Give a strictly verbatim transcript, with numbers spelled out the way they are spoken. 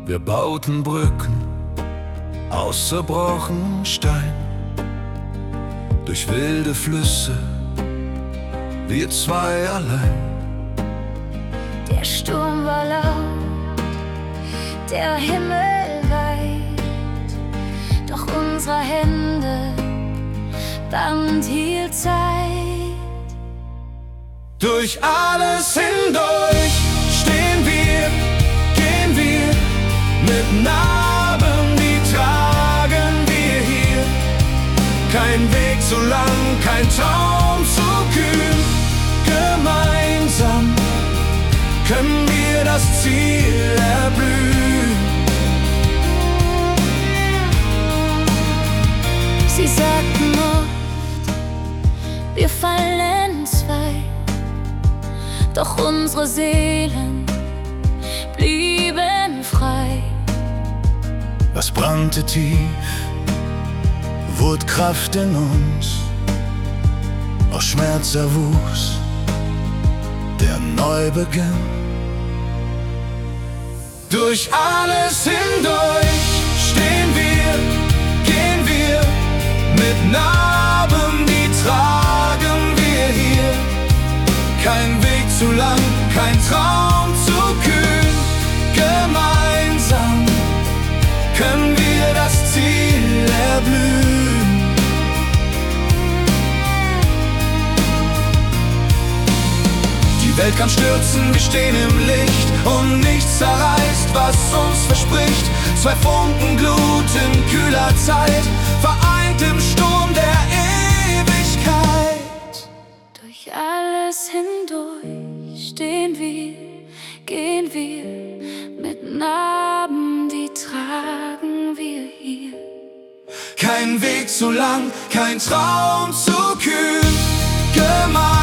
Wir bauten Brücken aus zerbrochenem Stein, durch wilde Flüsse, wir zwei allein. Der Sturm war laut, der Himmel weit, doch unsere Hände Band hielt Zeit. Durch alles hindurch stehen wir, gehen wir mit Narben, die tragen wir hier. Kein Weg zu lang, kein Traum zu kühn. Gemeinsam können wir das Ziel erblühen. Sie sagten oft, wir fallen zwei, doch unsere Seelen blieben frei. Was brannte tief, wurde Kraft in uns, aus Schmerz erwuchs der Neubeginn. Durch alles hindurch stehen wir, gehen wir mit Narben, die tragen wir hier. Kein Weg zu lang, kein Traum zu kühn. Gemeinsam können wir das Ziel erblühen. Die Welt kann stürzen, wir stehen im Licht und nichts zerreißt, was uns verspricht. Zwei Funken Glut in kühler Zeit, vereint im Sturm der Ewigkeit. Durch alles hindurch stehen wir, gehen wir mit Narben, die tragen wir hier. Kein Weg zu lang, kein Traum zu kühn. Gemeinsam